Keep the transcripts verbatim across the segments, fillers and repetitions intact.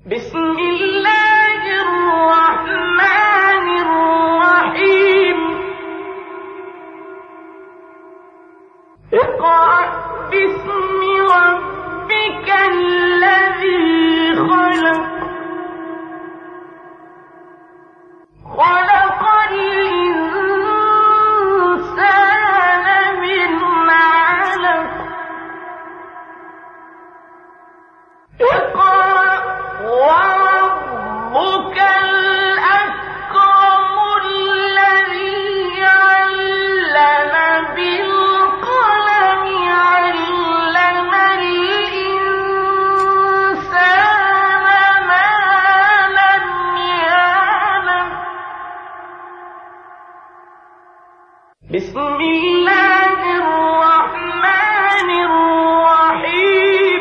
بسم الله الرحمن الرحيم. اقرأ باسم ربك الذي خلق خلق الإنسان من علق اقرأ وربك الأكرم الذي علم بالقلم علم الإنسان ما لم يعلم. بسم الله الرحمن الرحيم.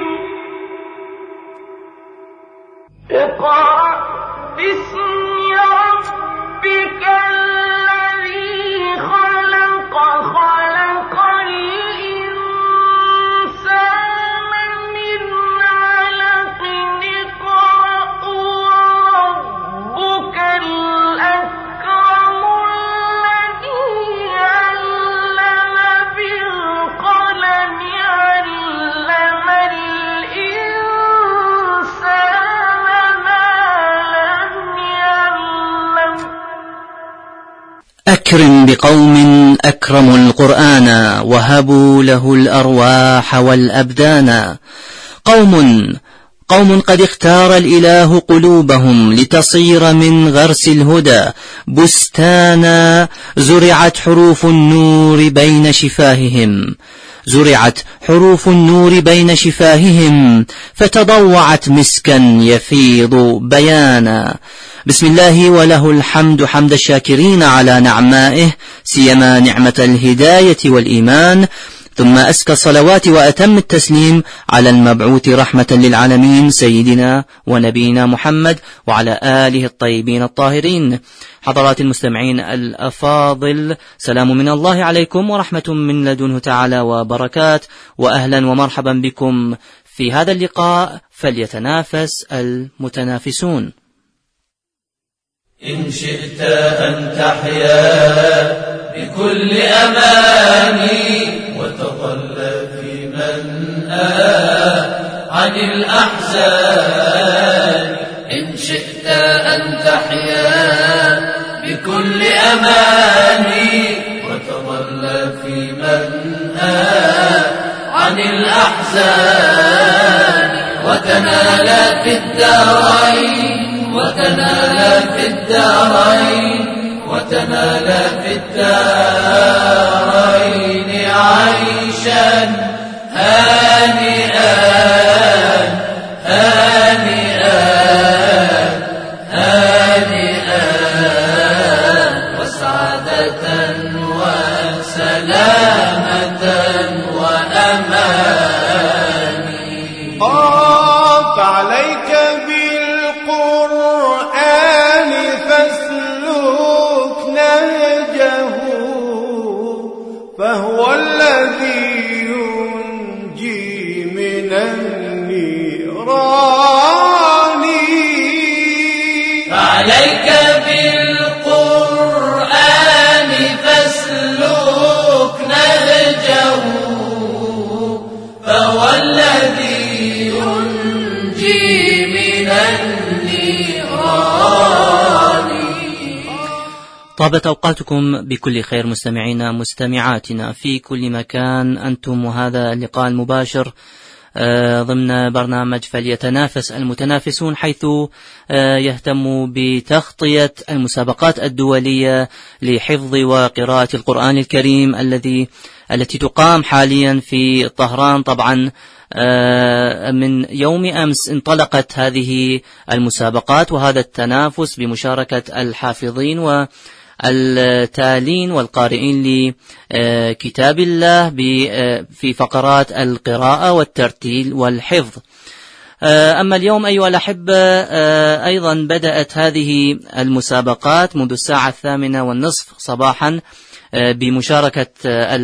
اقرأ باسم ربك الذي خلق خلق الإنسان من علق اقرأ وربك الأكرم الذي علم بالقلم علم الإنسان ما لم يعلم. أكرم بقوم أكرموا القرآن وهبوا له الأرواح والأبدان. قوم قوم قد اختار الإله قلوبهم لتصير من غرس الهدى بستانا. زرعت حروف النور بين شفاههم زرعت حروف النور بين شفاههم فتضوعت مسكا يفيض بيانا. بسم الله وله الحمد حمد الشاكرين على نعمائه سيما نعمة الهداية والإيمان، ثم أزكى الصلوات وأتم التسليم على المبعوث رحمة للعالمين سيدنا ونبينا محمد وعلى آله الطيبين الطاهرين. حضرات المستمعين الأفاضل، سلام من الله عليكم ورحمة من لدنه تعالى وبركات، وأهلا ومرحبا بكم في هذا اللقاء فليتنافس المتنافسون. إن شئت أن تحيا بكل أماني وتظل في منأى عن الأحزان. إن شئت أن تحيا بكل أماني وتظل في منأى عن الأحزان وتنال في الدارين وتنال في الدارين وتنال في الدارين عيشا هانئا هانئا هانئا وسعادة وسلامة وأمان. قاف عليك بالقرآن فاسلك نهجه فهو الذي ينجي من النيران. فعليك بالقرآن فاسلك نهجه فهو الذي ينجي من النيران. طابت أوقاتكم بكل خير مستمعينا مستمعاتنا في كل مكان أنتم، وهذا اللقاء المباشر ضمن برنامج فليتنافس المتنافسون، حيث يهتم بتغطية المسابقات الدولية لحفظ وقراءة القرآن الكريم الذي التي تقام حاليا في طهران. طبعا من يوم أمس انطلقت هذه المسابقات وهذا التنافس بمشاركة الحافظين والتالين والقارئين لكتاب الله في فقرات القراءة والترتيل والحفظ. أما اليوم أيها الأحبة أيضا بدأت هذه المسابقات منذ الساعة الثامنة والنصف صباحا بمشاركة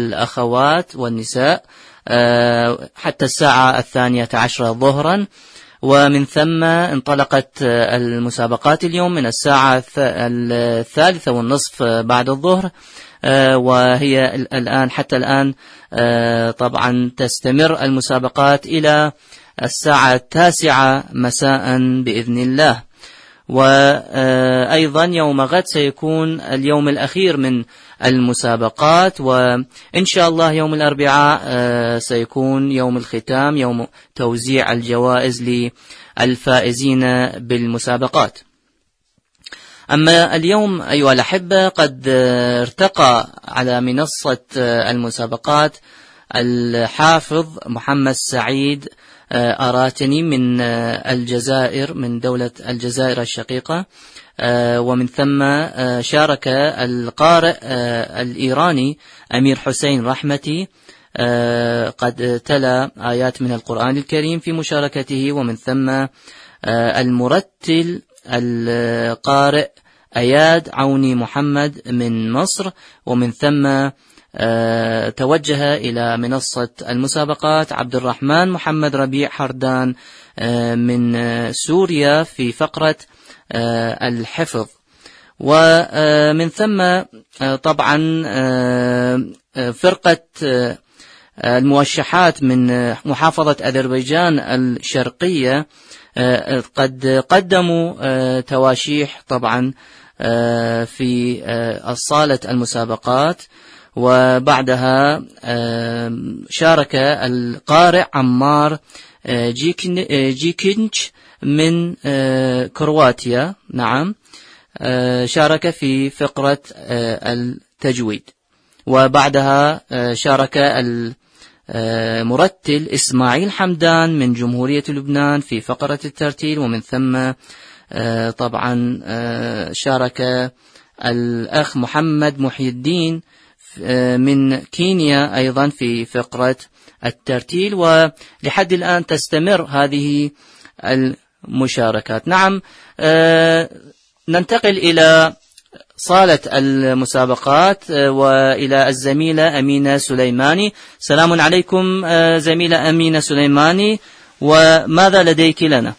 الأخوات والنساء حتى الساعة الثانية عشرة ظهرا، ومن ثم انطلقت المسابقات اليوم من الساعة الثالثة والنصف بعد الظهر، وهي الآن حتى الآن طبعا تستمر المسابقات إلى الساعة التاسعة مساء بإذن الله. وأيضا يوم غد سيكون اليوم الأخير من المسابقات، وإن شاء الله يوم الأربعاء سيكون يوم الختام، يوم توزيع الجوائز للفائزين بالمسابقات. أما اليوم أيها الأحبة قد ارتقى على منصة المسابقات الحافظ محمد سعيد أراتني من الجزائر، من دولة الجزائر الشقيقة، ومن ثم شارك القارئ الإيراني أمير حسين رحمتي قد تلا آيات من القرآن الكريم في مشاركته، ومن ثم المرتل القارئ أياد عوني محمد من مصر، ومن ثم أه توجه إلى منصة المسابقات عبد الرحمن محمد ربيع حردان أه من أه سوريا في فقرة أه الحفظ. ومن ثم أه طبعا أه فرقة أه الموشحات من محافظة أذربيجان الشرقية أه قد قدموا أه تواشيح طبعا أه في أه الصالة المسابقات. وبعدها شارك القارئ عمار جيكينش من كرواتيا، نعم، شارك في فقرة التجويد. وبعدها شارك المرتل إسماعيل حمدان من جمهورية لبنان في فقرة الترتيل، ومن ثم طبعا شارك الأخ محمد محي الدين من كينيا أيضا في فقرة الترتيل. ولحد الآن تستمر هذه المشاركات. نعم، ننتقل إلى صالة المسابقات وإلى الزميلة أمينة سليماني. سلام عليكم زميلة أمينة سليماني، وماذا لديك لنا؟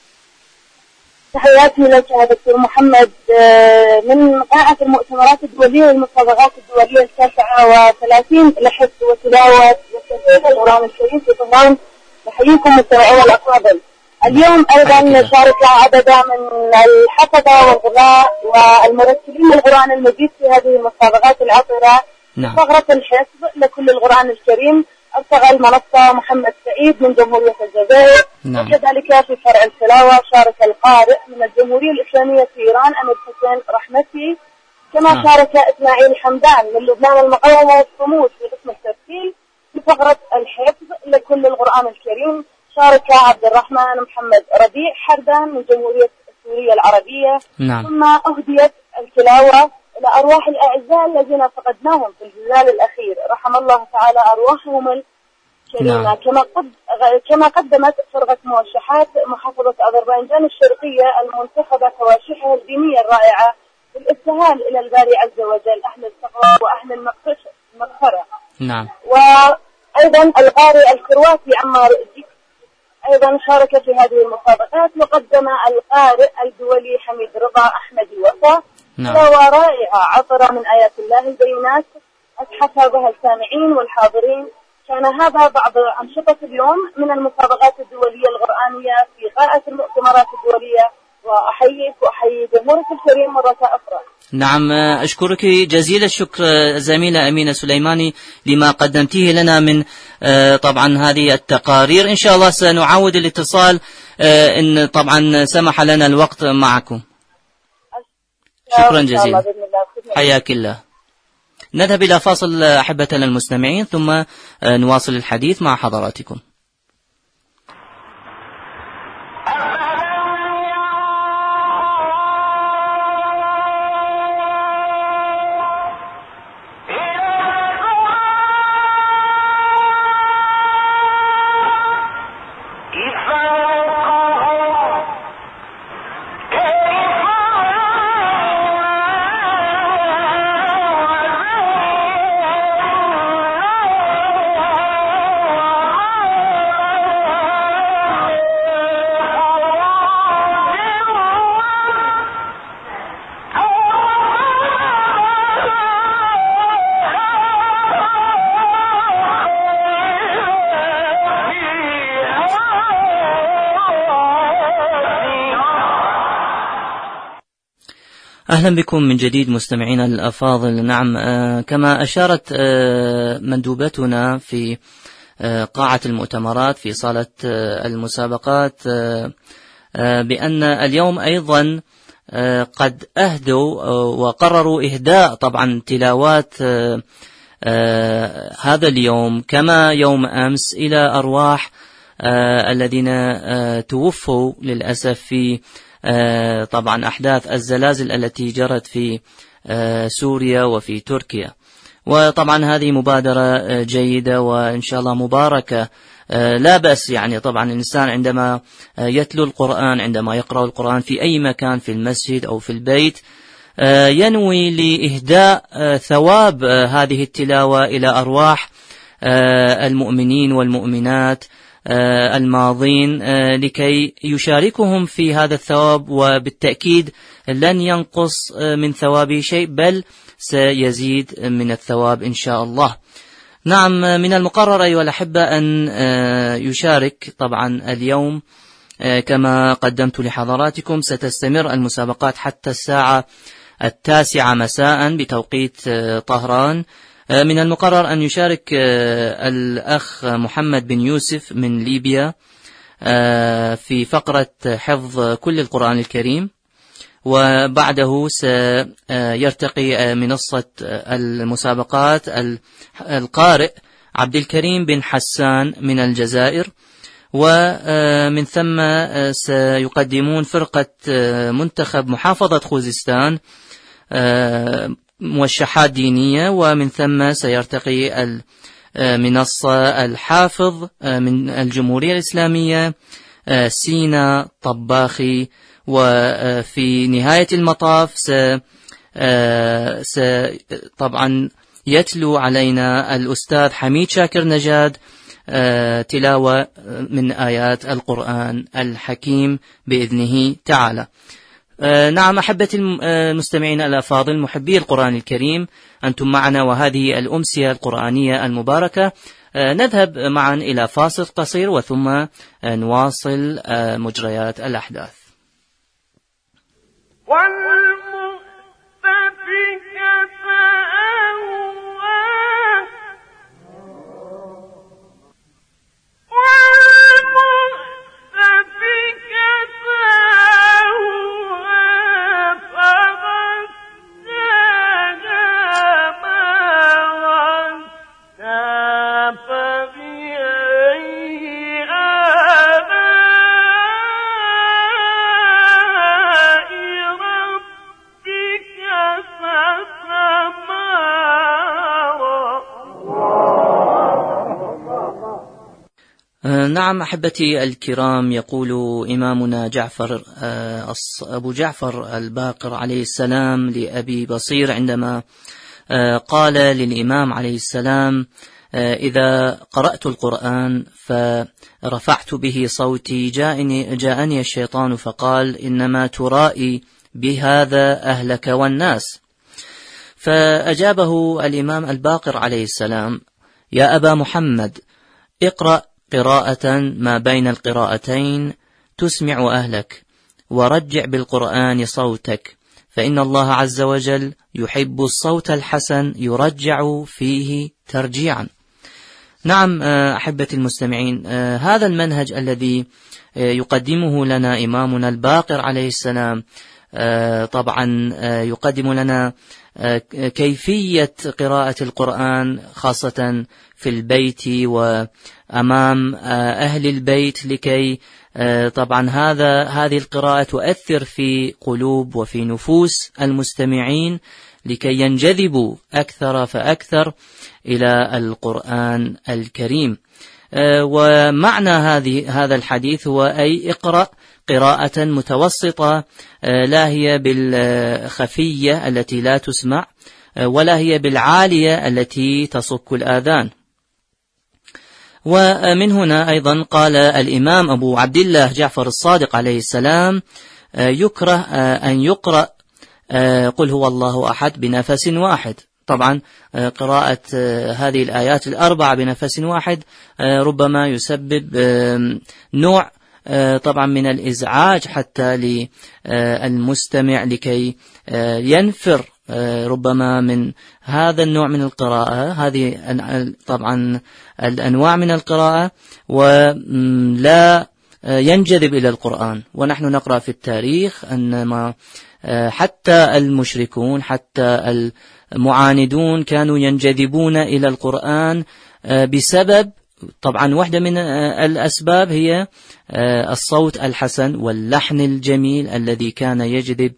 تحياتي لك يا دكتور محمد من قاعة المؤتمرات الدولية والمسابقات الدولية التاسعة وثلاثين لحفظ وتلاوة وتفسير القرآن الكريم في طهران. نحييكم مستمعينا الأفاضل. اليوم أيضا شارك عدد من الحفظة والقراء والمرتلين للقرآن المجيد في هذه المسابقات العطرة. نعم. فقرة الحفظ لكل القرآن الكريم ارتقى المنصة محمد سعيد من جمهورية الجزائر. نعم. وكذلك في فرع التلاوة شارك القارئ من الجمهورية الإسلامية في إيران أمير حسين رحمتي، كما نعم. شارك إسماعيل حمدان من لبنان المقاومة والصمود في قسم الترتيل. في فقرة الحفظ لكل القرآن الكريم شارك عبد الرحمن محمد ربيع حردان من جمهورية سوريا العربية. نعم. ثم أهديت التلاوة إلى أرواح الأعزاء الذين فقدناهم في الزلزال الأخير، رحم الله تعالى أرواحهم الكريمة. نعم. كما قد كما قدمت فرقة موشحات محافظة أذربيجان الشرقية المنتخبة تواشيحها الدينية الرائعة بالابتهال إلى الباري عز وجل أهل التقوى وأهل المغفرة. نعم. وأيضا القارئ الكرواتي عمار جيك أيضا شارك في هذه المسابقات، وقدم القارئ الدولي حميد رضا أحمدي وفا تلاوة رائعة عطرة من آيات الله البينات أتحفى بها السامعين والحاضرين. كان هذا بعض أنشطة اليوم من المسابقات الدولية القرآنية في قاعة المؤتمرات الدولية، وأحييك وأحيي جمهورك الكريم مرة أخرى. نعم، أشكرك جزيل الشكر زميلة أمينة سليماني لما قدمتيه لنا من طبعا هذه التقارير. إن شاء الله سنعاود الاتصال إن طبعا سمح لنا الوقت معكم. شكرا جزيلا، حياك الله. نذهب إلى فاصل أحبتنا المستمعين، ثم نواصل الحديث مع حضراتكم. Oh أهلا بكم من جديد مستمعينا الأفاضل. نعم، آه كما أشارت آه مندوبتنا في آه قاعة المؤتمرات في صالة آه المسابقات آه آه بأن اليوم أيضا آه قد أهدوا آه وقرروا إهداء طبعا تلاوات آه آه هذا اليوم كما يوم أمس إلى أرواح آه الذين آه توفوا للأسف في آه طبعا أحداث الزلازل التي جرت في آه سوريا وفي تركيا. وطبعا هذه مبادرة آه جيدة وإن شاء الله مباركة. آه لا بأس يعني طبعا الإنسان عندما آه يتلو القرآن، عندما يقرأ القرآن في أي مكان، في المسجد أو في البيت، آه ينوي لإهداء آه ثواب آه هذه التلاوة إلى أرواح آه المؤمنين والمؤمنات آه الماضين آه لكي يشاركهم في هذا الثواب، وبالتأكيد لن ينقص آه من ثوابه شيء، بل سيزيد من الثواب إن شاء الله. نعم، من المقرر أيها الأحبة أن آه يشارك طبعا اليوم آه كما قدمت لحضراتكم. ستستمر المسابقات حتى الساعة التاسعة مساء بتوقيت آه طهران. من المقرر أن يشارك الأخ محمد بن يوسف من ليبيا في فقرة حفظ كل القرآن الكريم، وبعده سيرتقي منصة المسابقات القارئ عبد الكريم بن حسان من الجزائر، ومن ثم سيقدمون فرقة منتخب محافظة خوزستان موشحات دينية، ومن ثم سيرتقي المنصة الحافظ من الجمهورية الإسلامية سينا طباخي، وفي نهاية المطاف س طبعا يتلو علينا الأستاذ حميد شاكر نجاد تلاوة من آيات القرآن الحكيم بإذنه تعالى. نعم أحبتي المستمعين الأفاضل محبي القرآن الكريم، أنتم معنا وهذه الأمسية القرآنية المباركة. نذهب معا إلى فاصل قصير وثم نواصل مجريات الأحداث. نعم أحبتي الكرام، يقول إمامنا جعفر أبو جعفر الباقر عليه السلام لأبي بصير عندما قال للإمام عليه السلام: إذا قرأت القرآن فرفعت به صوتي جاءني, جاءني الشيطان فقال إنما ترائي بهذا أهلك والناس. فأجابه الإمام الباقر عليه السلام: يا أبا محمد، اقرأ قراءة ما بين القراءتين تسمع أهلك، ورجع بالقرآن صوتك، فإن الله عز وجل يحب الصوت الحسن يرجع فيه ترجيعا. نعم أحبتي المستمعين، هذا المنهج الذي يقدمه لنا إمامنا الباقر عليه السلام طبعا يقدم لنا كيفية قراءة القرآن خاصة في البيت وأمام أهل البيت، لكي طبعا هذا هذه القراءة تؤثر في قلوب وفي نفوس المستمعين لكي ينجذبوا أكثر فأكثر إلى القرآن الكريم. ومعنى هذه هذا الحديث هو أي اقرأ قراءة متوسطة، لا هي بالخفية التي لا تسمع ولا هي بالعالية التي تصك الآذان. ومن هنا أيضا قال الإمام أبو عبد الله جعفر الصادق عليه السلام: يكره أن يقرأ قل هو الله أحد بنفس واحد. طبعا قراءة هذه الآيات الأربعة بنفس واحد ربما يسبب نوع طبعا من الإزعاج حتى للمستمع لكي ينفر ربما من هذا النوع من القراءة، هذه طبعا الأنواع من القراءة، ولا ينجذب إلى القرآن. ونحن نقرأ في التاريخ أنما حتى المشركون حتى المعاندون كانوا ينجذبون إلى القرآن بسبب طبعا واحدة من الأسباب هي الصوت الحسن واللحن الجميل الذي كان يجذب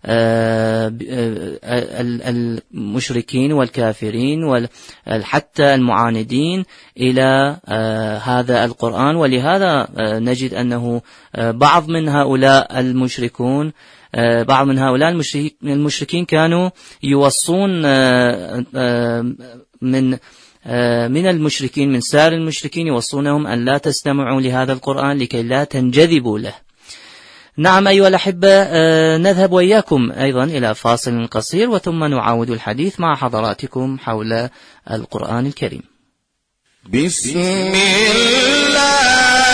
المشركين والكافرين وحتى المعاندين إلى هذا القرآن. ولهذا نجد أنه بعض من هؤلاء المشركون بعض من هؤلاء المشركين كانوا يوصون من من المشركين من سائر المشركين يوصونهم أن لا تستمعوا لهذا القرآن لكي لا تنجذبوا له. نعم أيها الأحبة، نذهب وإياكم أيضا إلى فاصل قصير وثم نعاود الحديث مع حضراتكم حول القرآن الكريم. بسم الله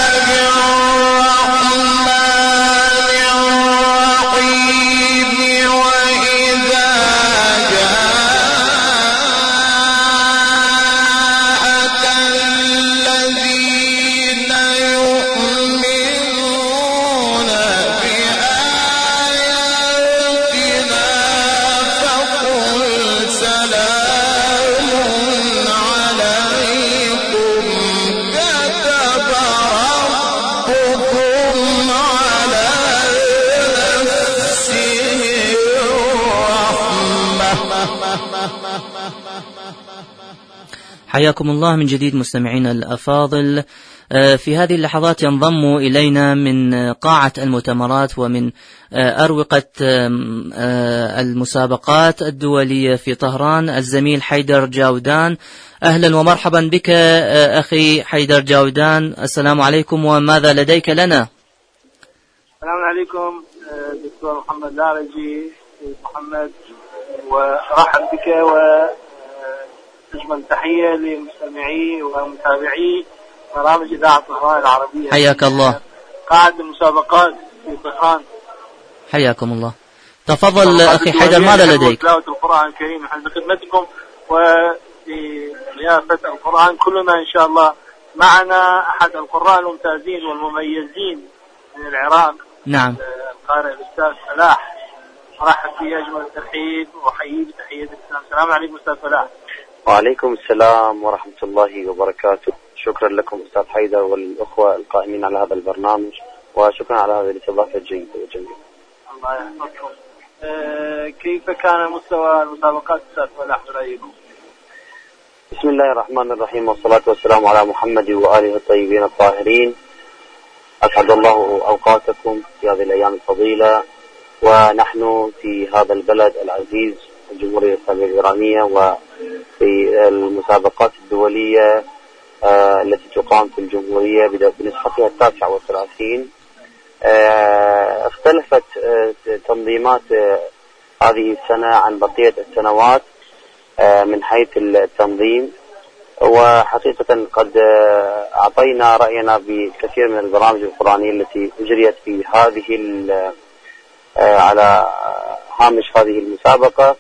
حياكم الله من جديد مستمعينا الأفاضل. في هذه اللحظات ينضم إلينا من قاعة المؤتمرات ومن أروقة المسابقات الدولية في طهران الزميل حيدر جاودان. أهلا ومرحبا بك أخي حيدر جاودان، السلام عليكم وماذا لديك لنا؟ السلام عليكم دكتور محمد دارجي محمد، ورحب بك وأجمل تحية لمستمعي ومتابعي برامج إذاعة طهران العربية. حياك الله. قاعة المسابقات في طهران. حياكم الله. تفضل أخي حيدر، ماذا لديك؟ تلاوة القرآن الكريم، نحن بخدمتكم وفي رياسة القرآن كلنا إن شاء الله. معنا أحد القراء الممتازين والمميزين من العراق. نعم. القارئ الأستاذ فلاح. مرحب بي أجمل الترحيب وحيي بتحية الإسلام. السلام عليكم أستاذ فلاح. وعليكم السلام ورحمة الله وبركاته. شكرا لكم أستاذ حيدر والأخوة القائمين على هذا البرنامج، وشكرا على هذه الاستضافة الجيدة والجميلة. الله يحفظكم. أه كيف كان مستوى المسابقات أستاذ فلاح برأيكم؟ بسم الله الرحمن الرحيم، والصلاة والسلام على محمد وآله الطيبين الطاهرين. أسعد الله أوقاتكم في هذه الأيام الفضيلة، ونحن في هذا البلد العزيز الجمهورية الإسلامية الإيرانية وفي المسابقات الدولية آه التي تقام في الجمهورية بنسختها التاسعة والثلاثين. آه اختلفت آه تنظيمات آه هذه السنة عن بقية السنوات آه من حيث التنظيم، وحقيقة قد آه أعطينا رأينا بكثير من البرامج القرآنية التي أجريت في هذه آه على هامش هذه المسابقة،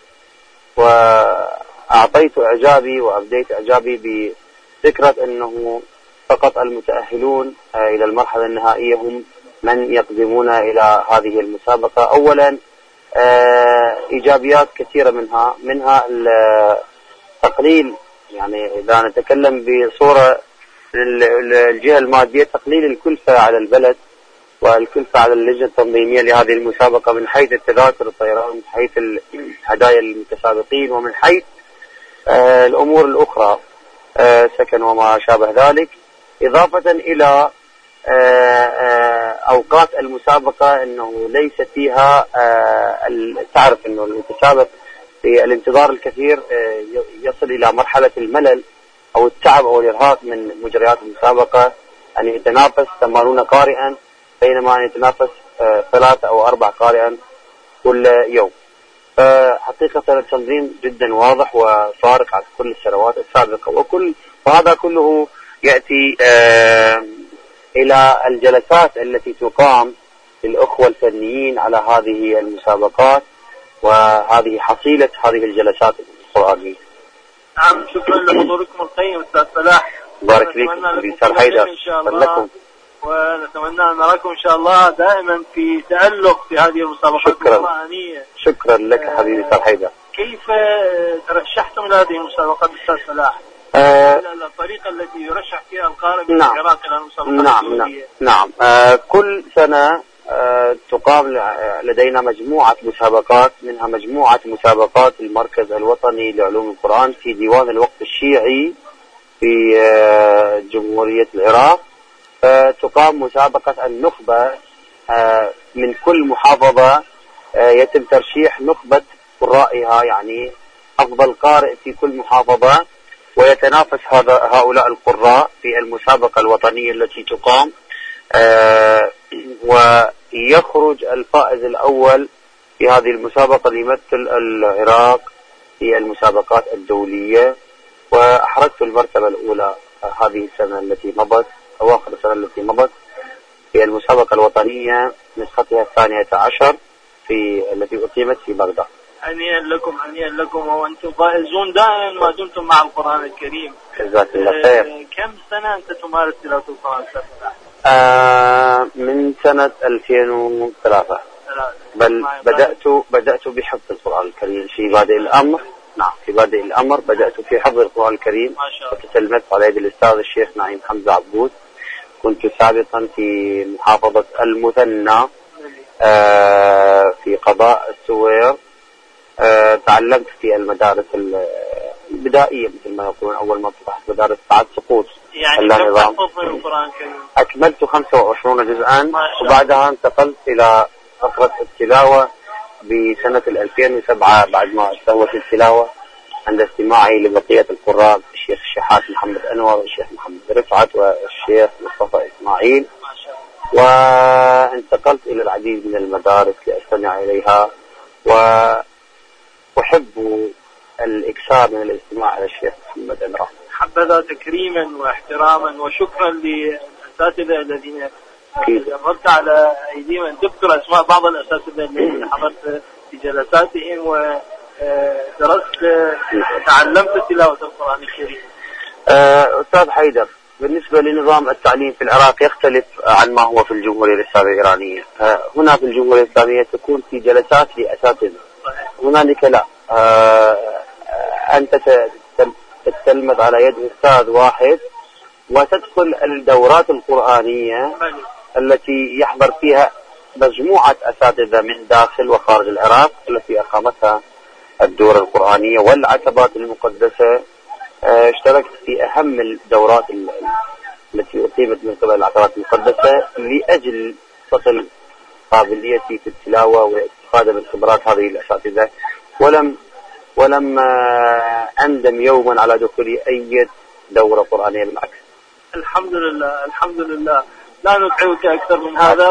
وأعطيت إعجابي وأبديت إعجابي بفكرة أنه فقط المتأهلون إلى المرحلة النهائية هم من يقدمون إلى هذه المسابقة. أولا إيجابيات كثيرة منها منها التقليل، يعني إذا نتكلم بصورة الجهة المادية، تقليل الكلفة على البلد والكلفة على اللجنة التنظيمية لهذه المسابقة من حيث التذاكر الطيران، من حيث هدايا المتسابقين، ومن حيث آه الأمور الأخرى آه سكن وما شابه ذلك، إضافة إلى آه آه أوقات المسابقة أنه ليس فيها آه تعرف أنه المتسابق في الانتظار الكثير آه يصل إلى مرحلة الملل أو التعب أو الإرهاق من مجريات المسابقة، أن يتنافس ثمانون قارئا بينما يتنافس آه ثلاثة أو أربع قارئا كل يوم. فحقيقة التنظيم جدا واضح وفارق عن كل السنوات السابقة، وكل وهذا كله يأتي آه إلى الجلسات التي تقام للأخوة الفنيين على هذه المسابقات وهذه حصيلة هذه الجلسات القرآنية. نعم، شكرا لحضوركم القيم أستاذ فلاح. بارك فيكم أستاذ حيدر. إن شاء الله، ونتمنى أن نراكم إن شاء الله دائما في تألق في هذه المسابقات القرآنية. شكرا لك آه حبيبي أستاذ حيدر. كيف ترشحتم لهذه المسابقات أستاذ فلاح؟ آه الطريقة التي يرشح فيها القارئ من نعم العراق إلى المسابقات نعم الدولية؟ نعم, نعم. آه كل سنة آه تقام لدينا مجموعة مسابقات، منها مجموعة مسابقات المركز الوطني لعلوم القرآن في ديوان الوقف الشيعي في آه جمهورية العراق. آه تقام مسابقة النخبة، آه من كل محافظة آه يتم ترشيح نخبة قرائها، يعني أفضل قارئ في كل محافظة، ويتنافس هذا هؤلاء القراء في المسابقة الوطنية التي تقام، آه ويخرج الفائز الأول في هذه المسابقة ليمثل العراق في المسابقات الدولية. وأحرزت المرتبة الأولى هذه السنة التي مضت، أواخر السنة التي مضت، في المسابقة الوطنية نسختها الثانية عشر في التي أقيمت في بغداد. هنيئا لكم هنيئا لكم، وأنتم فائزون دائما ما دمتم مع القرآن الكريم. جزاك الله خير. آه كم سنة أنت تمارس تلاوة القرآن؟ آه من سنة ألفين وثلاثة، بل بدأت بدأت بحفظ القرآن الكريم في بادئ الأمر. نعم، في بادئ الأمر بدأت في حفظ القرآن الكريم، وتسلمت على يد الأستاذ الشيخ نعيم حمزة عبود. كنت سابقا في محافظة المثنى آه في قضاء السوير. آه تعلمت في المدارس البدائية مثل ما يقولون، أول ما فتحت مدارس بعد سقوط يعني النظام. القرآن الكريم أكملت خمسة وعشرين جزءا، وبعدها انتقلت إلى فترة التلاوة بسنة الألفين وسبعة بعد ما استوت التلاوة عند استماعي لبقية القراء الشيخ الشحات محمد أنور والشيخ محمد رفعت والشيخ مصطفى إسماعيل. وانتقلت إلى العديد من المدارس لأستمع إليها، وأحب الإكثار من الاستماع إلى الشيخ محمد أنور. حبذا تكريما واحتراما وشكرا للأساتذة الذين جربت على أيديهم أن تذكر أسماء بعض الأساتذة الذين حضرت في جلساتهم ودرست وتعلمت تلاوة القرآن الكريم. أستاذ حيدر، بالنسبة لنظام التعليم في العراق يختلف عن ما هو في الجمهورية الإسلامية الإيرانية. هنا في الجمهورية الإسلامية تكون في جلسات لأساتذة، هنالك لا، أنت تتلمذ على يد أستاذ واحد وتدخل الدورات القرآنية التي يحضر فيها مجموعة أساتذة من داخل وخارج العراق التي أقامتها الدورة القرآنية والعتبات المقدسة. اشتركت في أهم الدورات التي أقيمت من قبل العتبات المقدسة لأجل صقل قابليتي في التلاوة والاستفادة من خبرات هذه الأساتذة، ولم ولم أندم يوما على دخول أي دورة قرآنية، بالعكس. الحمد لله الحمد لله. لا نتعبك أكثر من هذا.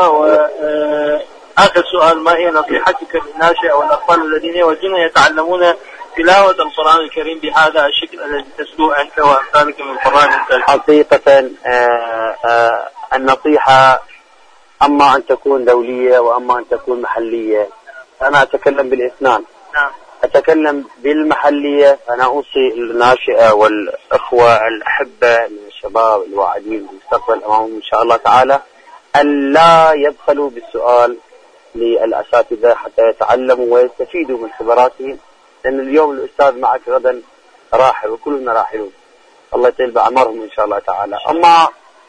وآخر سؤال، ما هي نصيحتك للناشئ والأطفال الذين يودون يتعلمون تلاوة القرآن الكريم بهذا الشكل الذي تسلوه أنت وأمثالك من القرآن الكريم؟ حقيقة آآ آآ النصيحة أما أن تكون دولية وأما أن تكون محلية. أنا أتكلم بالاثنان. نعم. أتكلم بالمحلية. أنا أوصي الناشئة والأخوة الأحبة من الشباب الواعدين بالمستقبل أمامهم إن شاء الله تعالى أن لا يبخلوا بالسؤال للأساتذة حتى يتعلموا ويستفيدوا من خبراتهم، لأن اليوم الأستاذ معك غدا راحل وكلنا راحلون، الله يطيل بعمرهم إن شاء الله تعالى. أما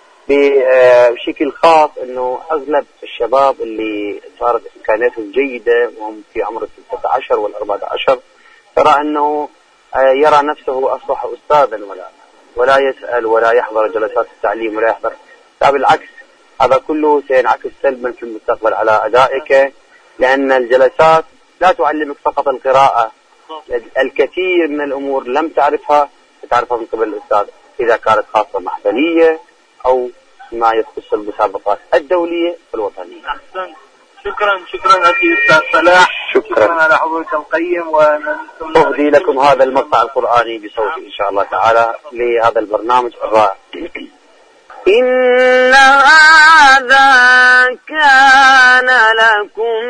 بشكل خاص أنه أغلب الشباب اللي صارت إمكانياتهم جيدة وهم في عمر الستة عشر والأربعة عشر ترى أنه يرى نفسه أصبح أستاذا ولا ولا يسأل ولا يحضر جلسات التعليم ولا يحضر، لا بالعكس، هذا كله سينعكس سلبا في المستقبل على أدائك، لأن الجلسات لا تعلمك فقط القراءة، الكثير من الأمور لم تعرفها تعرفها من قبل الأستاذ، إذا كانت خاصة محفلية أو ما يخص المسابقات الدولية والوطنية. أحسن. شكرا شكرا لك أستاذ فلاح. شكرا. شكرا على حضورك القيم. وأهدي لكم هذا المقطع القرآني بصوتي إن شاء الله تعالى لهذا البرنامج الرائع. إن هذا كان لكم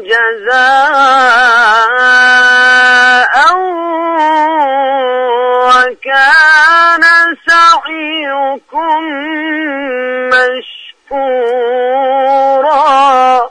جزاء وكان سعيكم مشكورا.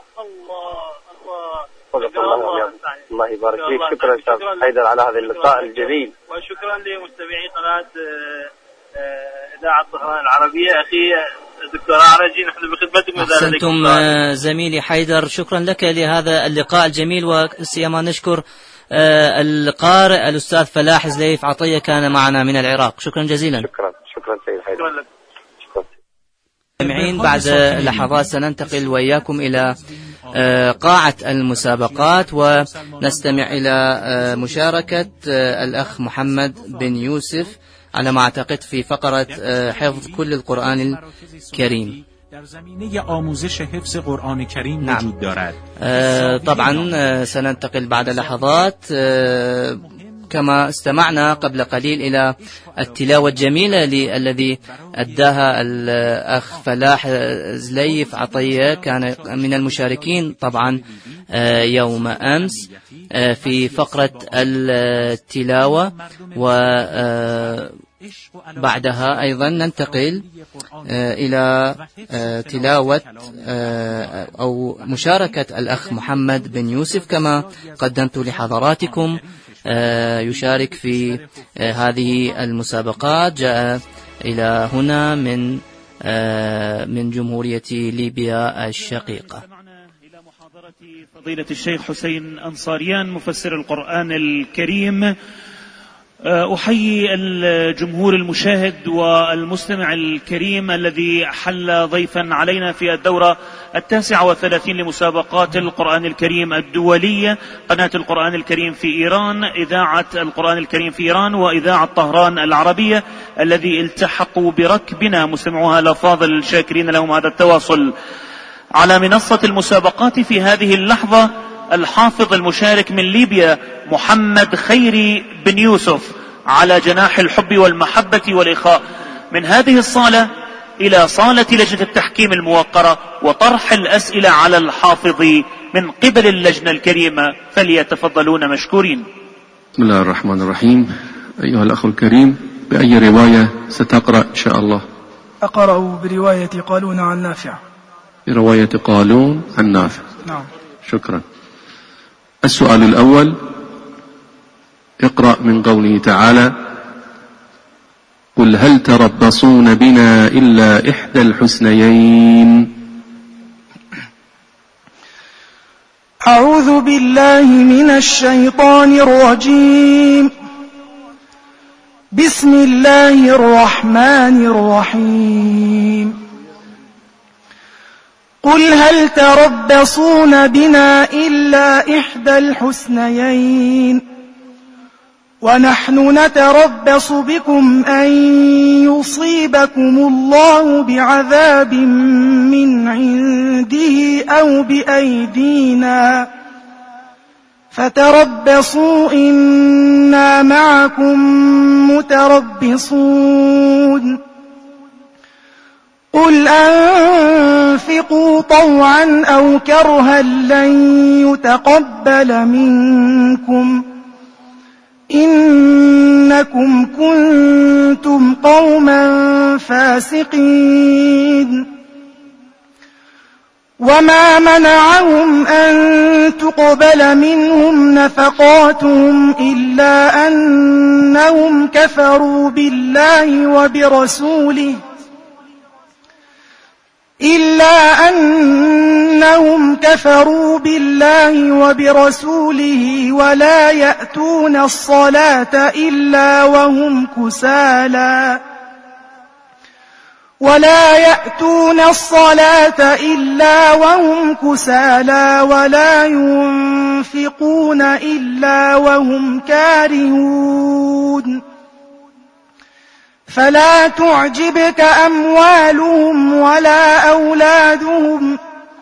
الله الله الله يبارك فيك. شكرا أستاذ حيدر على هذا اللقاء الجميل، وشكرا لمستمعي قناة إذاعة طهران العربية. أخي دكتور عرجي، نحن بخدمتكم. أحسنتم زميلي حيدر، شكرا لك لهذا اللقاء الجميل، وسيما نشكر القارئ الأستاذ فلاح زليف عطية كان معنا من العراق. شكرا جزيلا. شكرا شكرا سيد حيدر. مستمعين، بعد لحظات سننتقل وإياكم إلى قاعة المسابقات ونستمع إلى مشاركة الأخ محمد بن يوسف على ما أعتقد في فقرة حفظ كل القرآن الكريم. در زمینه آموزش حفظ قرآن کریم نعم. وجود دارد. طبعا سننتقل بعد لحظات كما استمعنا قبل قليل إلى التلاوة الجميلة الذي أداها الأخ فلاح زليف عطية، كان من المشاركين طبعا يوم أمس في فقرة التلاوة، وبعدها أيضا ننتقل إلى تلاوة أو مشاركة الأخ محمد بن يوسف كما قدمت لحضراتكم. يشارك في هذه المسابقات، جاء إلى هنا من من جمهورية ليبيا الشقيقة. إلى محاضرة فضيلة الشيخ حسين أنصاريان مفسر القرآن الكريم. أحيي الجمهور المشاهد والمستمع الكريم الذي حل ضيفا علينا في الدورة التاسعة والثلاثين لمسابقات القرآن الكريم الدولية، قناة القرآن الكريم في إيران، إذاعة القرآن الكريم في إيران، وإذاعة طهران العربية، الذي التحقوا بركبنا مستمعوها الأفاضل الشاكرين لهم هذا التواصل. على منصة المسابقات في هذه اللحظة الحافظ المشارك من ليبيا محمد خيري بن يوسف على جناح الحب والمحبة والإخاء، من هذه الصالة إلى صالة لجنة التحكيم الموقرة وطرح الأسئلة على الحافظ من قبل اللجنة الكريمة، فليتفضلون مشكورين. بسم الله الرحمن الرحيم. أيها الأخ الكريم، بأي رواية ستقرأ إن شاء الله؟ أقرأ برواية قالون عن نافع. برواية قالون عن نافع. نعم. شكرا. السؤال الأول، اقرأ من قوله تعالى: قل هل تربصون بنا إلا إحدى الحسنيين. أعوذ بالله من الشيطان الرجيم. بسم الله الرحمن الرحيم. قل هل تربصون بنا إلا إحدى الحسنيين ونحن نتربص بكم أن يصيبكم الله بعذاب من عنده أو بأيدينا فتربصوا إنا معكم متربصون. قل أنفقوا طوعا أو كرها لن يتقبل منكم إنكم كنتم قوما فاسقين. وما منعهم أن تقبل منهم نفقاتهم إلا أنهم كفروا بالله وبرسوله إلا أنهم كفروا بالله وبرسوله ولا يأتون الصلاة إلا وهم كسالى ولا يأتون الصلاة إلا وهم كسالى ولا ينفقون إلا وهم كارهون. فلا تعجبك أموالهم ولا أولادهم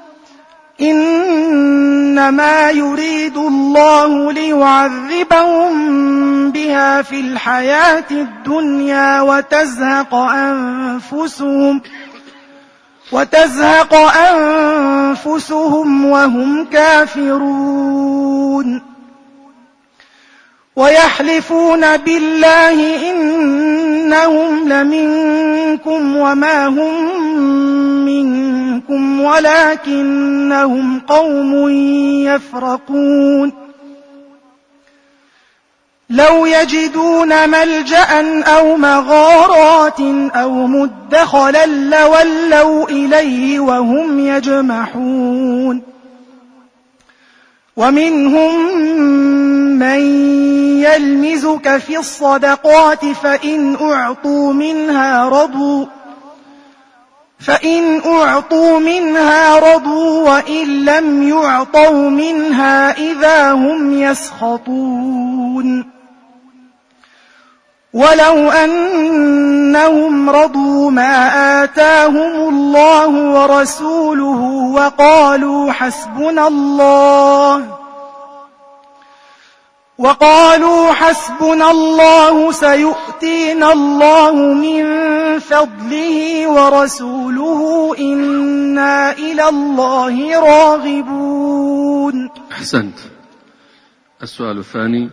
إنما يريد الله ليعذبهم بها في الحياة الدنيا وتزهق أنفسهم وتزهق أنفسهم وهم كافرون ويحلفون بالله إنهم لمنكم وما هم منكم ولكنهم قوم يفرقون لو يجدون ملجأ أو مغارات أو مدخلا لولوا إليه وهم يجمحون ومنهم من يلمزك في الصدقات فإن أعطوا منها رضوا فإن أعطوا منها رضوا وإن لم يعطوا منها إذا هم يسخطون ولو أنهم رضوا ما آتاهم الله ورسوله وقالوا حسبنا الله وقالوا حسبنا الله سيؤتينا الله من فضله ورسوله إنا إلى الله راغبون. أحسنت. السؤال الثاني: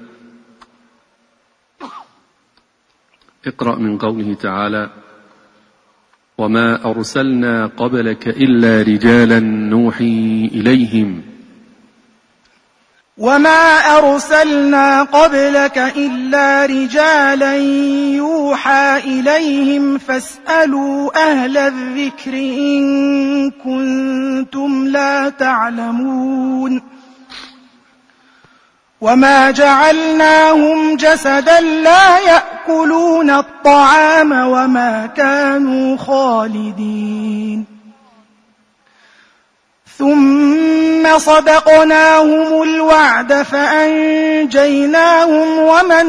اقرأ من قوله تعالى: وما أرسلنا قبلك إلا رجالا نوحي إليهم. وما أرسلنا قبلك إلا رجالا يوحى إليهم فاسألوا أهل الذكر إن كنتم لا تعلمون. وما جعلناهم جسدا لا يأكلون الطعام وما كانوا خالدين ثم صدقناهم الوعد فأنجيناهم ومن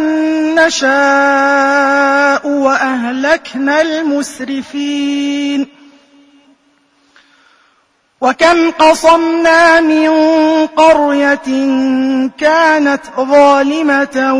نشاء وأهلكنا المسرفين. وكم قصمنا من قرية كانت ظالمة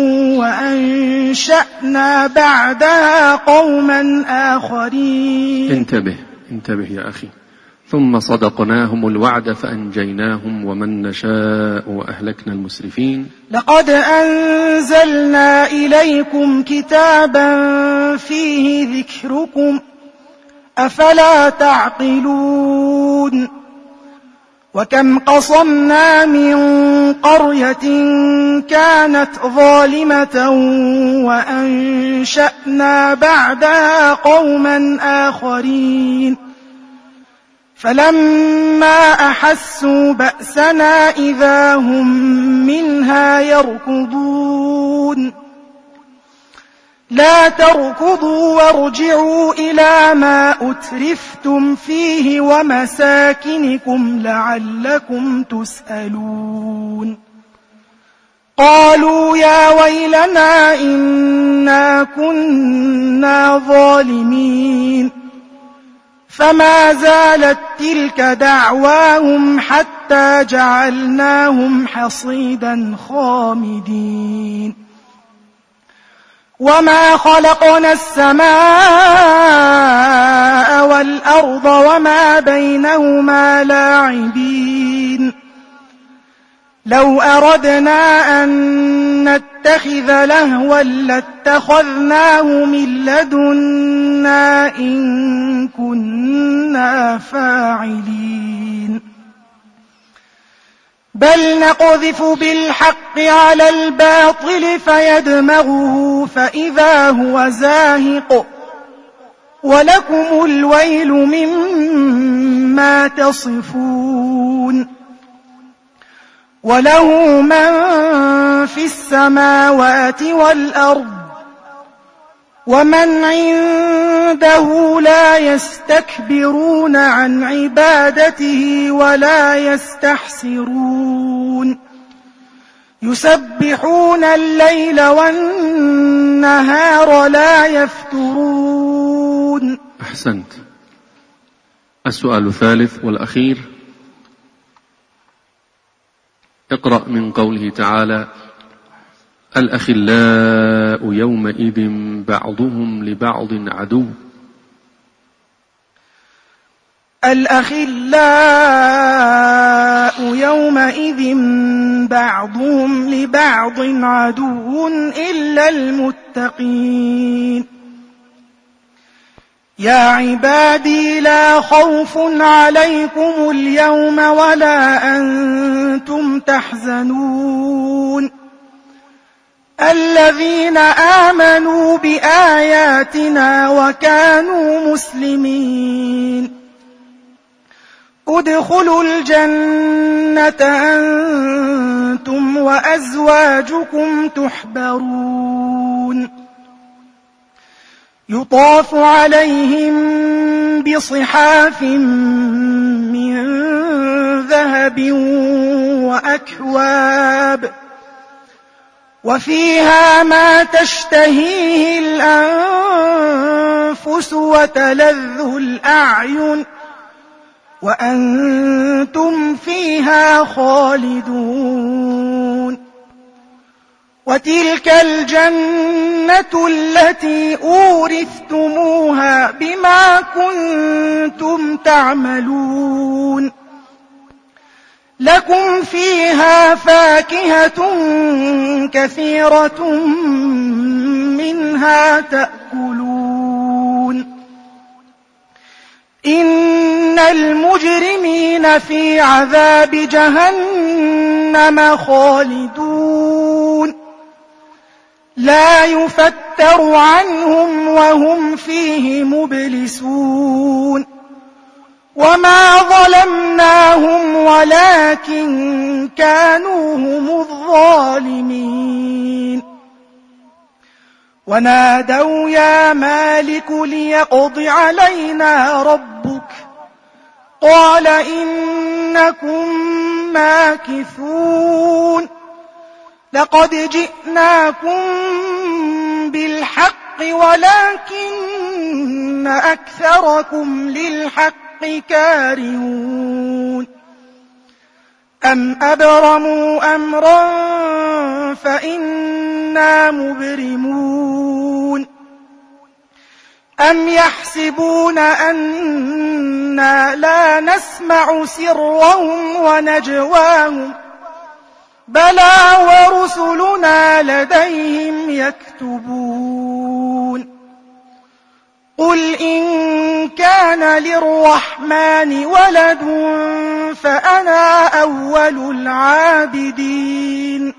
وأنشأنا بعدها قوما آخرين. انتبه انتبه يا أخي. ثم صدقناهم الوعد فأنجيناهم ومن نشاء وأهلكنا المسرفين. لقد أنزلنا إليكم كتابا فيه ذكركم أفلا تعقلون. وكم قصمنا من قرية كانت ظالمة وأنشأنا بعدها قوما آخرين فلما أحسوا بأسنا إذا هم منها يركضون. لا تركضوا وارجعوا إلى ما أترفتم فيه ومساكنكم لعلكم تسألون. قالوا يا ويلنا إنا كنا ظالمين فما زالت تلك دعواهم حتى جعلناهم حصيدا خامدين. وما خلقنا السماء والأرض وما بينهما لاعبين. لو أردنا أن نتخذ لهوا لاتخذناه من لدنا إن كنا فاعلين. بل نقذف بالحق على الباطل فيدمغه فإذا هو زاهق ولكم الويل مما تصفون. وله من في السماوات والأرض ومن عنده لا يستكبرون عن عبادته ولا يستحسرون. يسبحون الليل والنهار لا يفترون. أحسنت. السؤال الثالث والأخير: اقرأ من قوله تعالى: الأخلاء يومئذ بعضهم لبعض عدو. الأخلاء يومئذ بعضهم لبعض عدو إلا المتقين يا عبادي لا خوف عليكم اليوم ولا أنتم تحزنون الذين آمنوا بآياتنا وكانوا مسلمين ادخلوا الجنة أنتم وأزواجكم تحبرون يطاف عليهم بصحاف من ذهب وأكواب وفيها ما تشتهيه الأنفس وتلذ الأعين وأنتم فيها خالدون وتلك الجنة التي أورثتموها بما كنتم تعملون لكم فيها فاكهة كثيرة منها تأكلون إن المجرمين في عذاب جهنم خالدون لا يفتر عنهم وهم فيه مبلسون وما ظلمناهم ولكن كانوا هم الظالمين ونادوا يا مالك ليقض علينا ربك قال إنكم ماكثون لقد جئناكم بالحق ولكن أكثركم للحق كارهون أم أبرموا أمرا فإنا مبرمون أم يحسبون أنا لا نسمع سرهم ونجواهم بلى ورسلنا لديهم يكتبون قل إن كان للرحمن ولد فأنا أول العابدين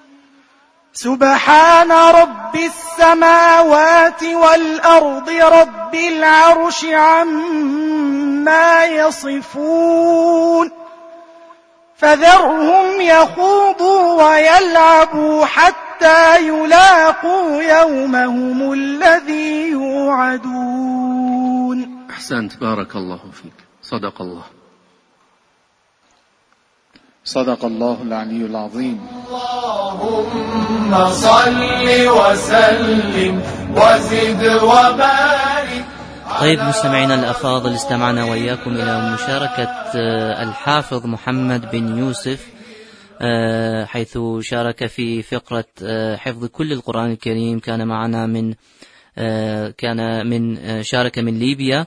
سبحان رب السماوات والأرض رب العرش عما يصفون فذرهم يخوضوا ويلعبوا حتى يلاقوا يومهم الذي يوعدون. أحسنت، بارك الله فيك، صدق الله. صدق الله العلي العظيم. اللهم صل وسلم وزد وبارك. طيب مستمعينا الأفاضل، استمعنا وإياكم إلى مشاركة الحافظ محمد بن يوسف حيث شارك في فقرة حفظ كل القرآن الكريم. كان معنا من كان من شارك من ليبيا،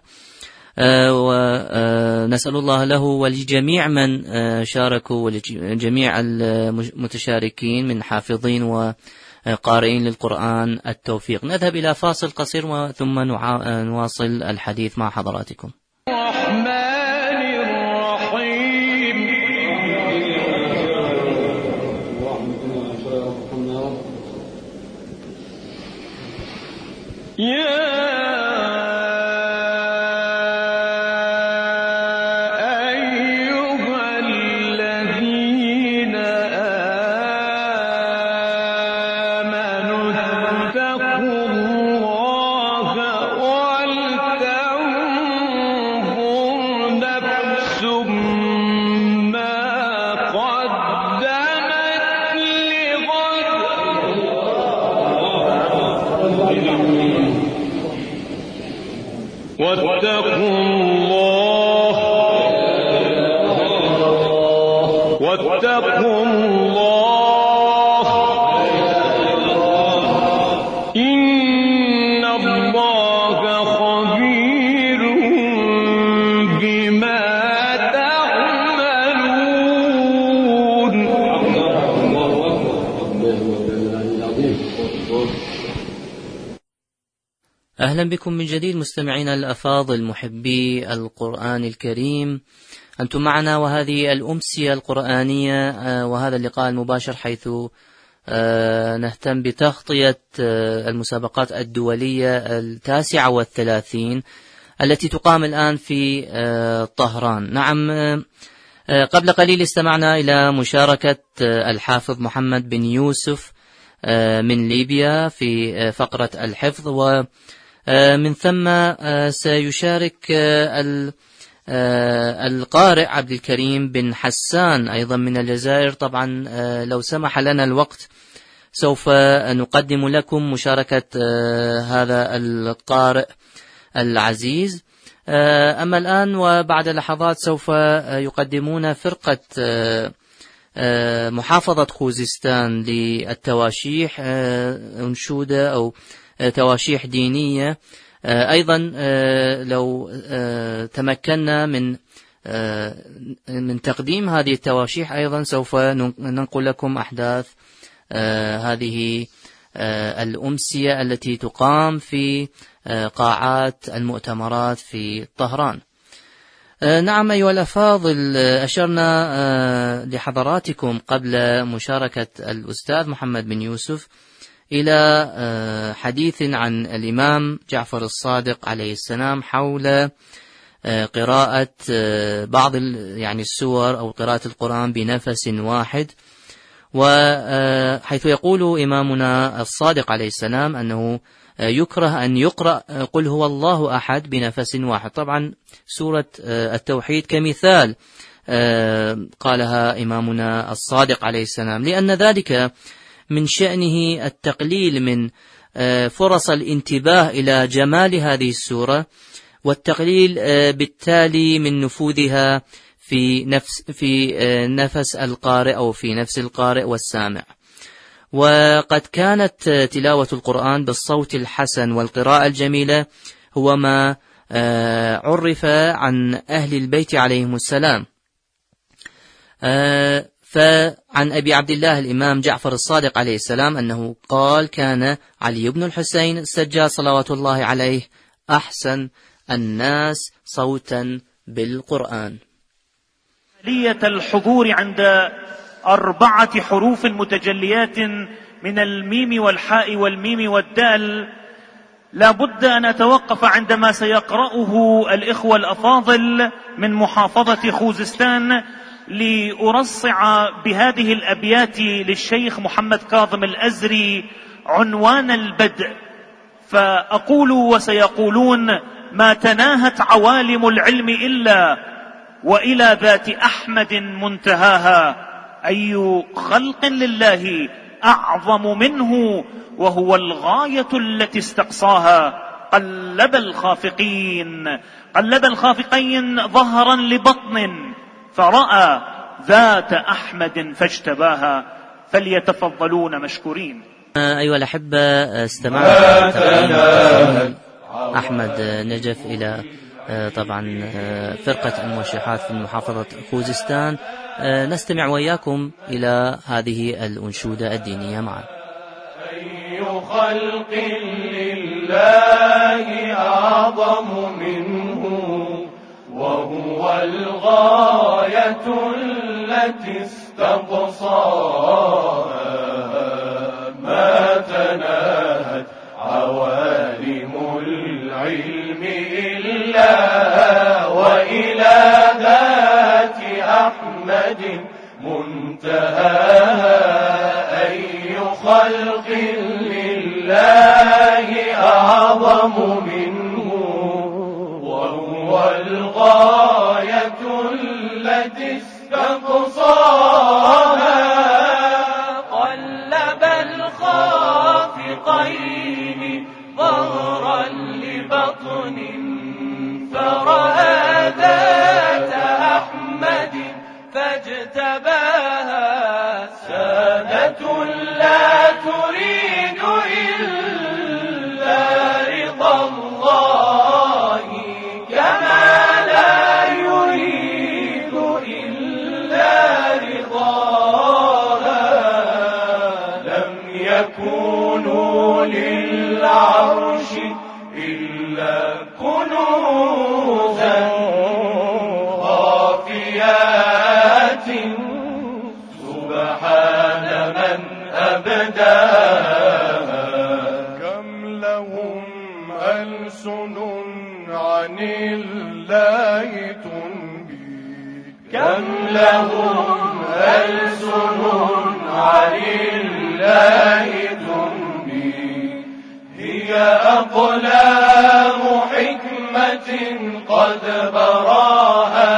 ونسأل الله له ولجميع من شاركوا ولجميع المتشاركين من حافظين وقارئين للقرآن التوفيق. نذهب إلى فاصل قصير وثم نواصل الحديث مع حضراتكم. إن الله خبير بما أهلا بكم من جديد مستمعينا الأفاضل محبي القرآن الكريم. أنتم معنا وهذه الأمسية القرآنية وهذا اللقاء المباشر حيث نهتم بتغطية المسابقات الدولية التاسعة والثلاثين التي تقام الآن في طهران. نعم، قبل قليل استمعنا إلى مشاركة الحافظ محمد بن يوسف من ليبيا في فقرة الحفظ، ومن ثم سيشارك القارئ عبد الكريم بن حسان أيضا من الجزائر. طبعا لو سمح لنا الوقت سوف نقدم لكم مشاركة هذا القارئ العزيز. أما الآن وبعد لحظات سوف يقدمون فرقة محافظة خوزستان للتواشيح أنشودة أو تواشيح دينية. أيضا لو تمكنا من من تقديم هذه التواشيح أيضا سوف ننقل لكم أحداث هذه الأمسية التي تقام في قاعات المؤتمرات في طهران. نعم أيها الأفاضل، أشرنا لحضراتكم قبل مشاركة الأستاذ محمد بن يوسف إلى حديث عن الإمام جعفر الصادق عليه السلام حول قراءة بعض يعني السور أو قراءة القرآن بنفس واحد، وحيث يقول إمامنا الصادق عليه السلام أنه يكره أن يقرأ قل هو الله أحد بنفس واحد. طبعا سورة التوحيد كمثال قالها إمامنا الصادق عليه السلام، لأن ذلك من شأنه التقليل من فرص الانتباه إلى جمال هذه السورة، والتقليل بالتالي من نفوذها في نفس في نفس القارئ أو في نفس القارئ والسامع. وقد كانت تلاوة القرآن بالصوت الحسن والقراءة الجميلة هو ما عرف عن أهل البيت عليهم السلام. فعن أبي عبد الله الإمام جعفر الصادق عليه السلام أنه قال: كان علي بن الحسين السجاد صلوات الله عليه أحسن الناس صوتا بالقرآن. عملية الحضور عند أربعة حروف متجليات من الميم والحاء والميم والدال لا بد أن أتوقف عندما سيقرأه الإخوة الأفاضل من محافظة خوزستان لأرصع بهذه الأبيات للشيخ محمد كاظم الأزري عنوان البدء، فأقول وسيقولون: ما تناهت عوالم العلم إلا وإلى ذات أحمد منتهاها، أي خلق لله أعظم منه وهو الغاية التي استقصاها. قلب الخافقين قلب الخافقين ظهرا لبطن فرأى ذات أحمد فاجتباها، فليتفضلون مشكورين. أيها الأحبة، استمعنا أحمد نجف إلى طبعا فرقة الموشحات في محافظة خوزستان. نستمع وإياكم إلى هذه الأنشودة الدينية معا. أي خلق لله أعظم منه وهو الغاية التي استقصاها، ما تناهت عوالم العلم إلا وإلى ذات أحمد منتهاها. أي خلق لله أعظم منه وهو الغاية التي استقصاها. قلب الخافقين ظهرا لبطن فرأى ذات أحمد فاجتباها. سادة لا تريد إلا رضا الله كما لا يريد إلا رضاها. لم يكونوا للعرش إلا كنوزا خافيات سبحان من أبداها. كم لهم ألسن عن الله تنبي، كم لهم ألسن عن الله تنبي، هي أقلام حكمة قد براها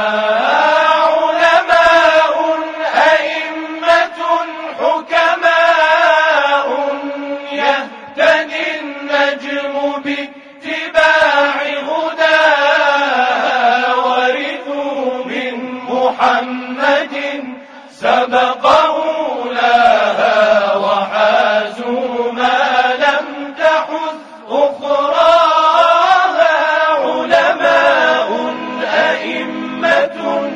علماء أئمة حكماء يهتدي النجم باتباع هداها، ورثوا من محمد سبقه لها، وحازوا ما لم تحز أخراها علماء أئمة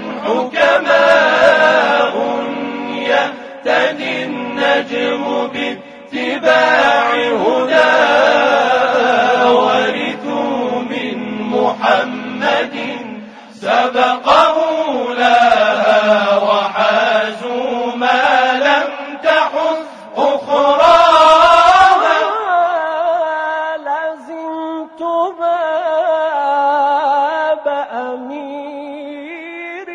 حكماء يهتدي النجم باتباع هداها، ورثوا من محمد سبقه لها، وحازوا ما لم تحز أخراها. لزمت باب أمير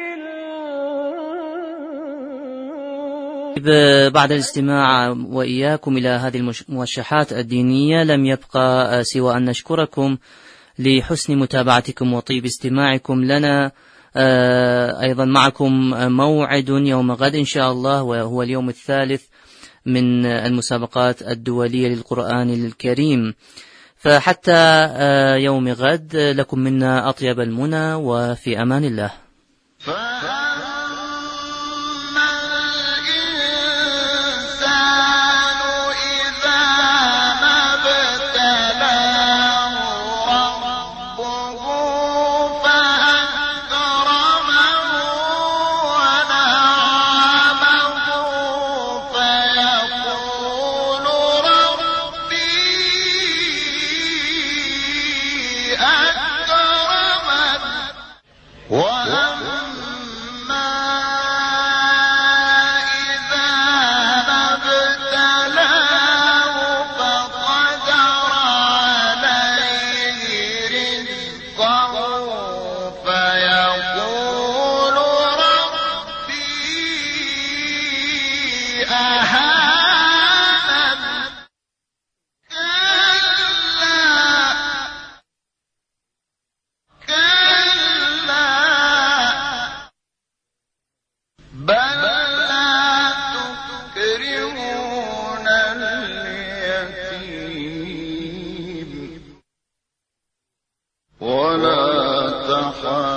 بعد الاستماع وإياكم إلى هذه الموشحات الدينية لم يبقى سوى أن نشكركم لحسن متابعتكم وطيب استماعكم لنا. أيضا معكم موعد يوم غد إن شاء الله، وهو اليوم الثالث من المسابقات الدولية للقرآن الكريم. فحتى يوم غد لكم منا أطيب المنى، وفي أمان الله. ولا تحاولوا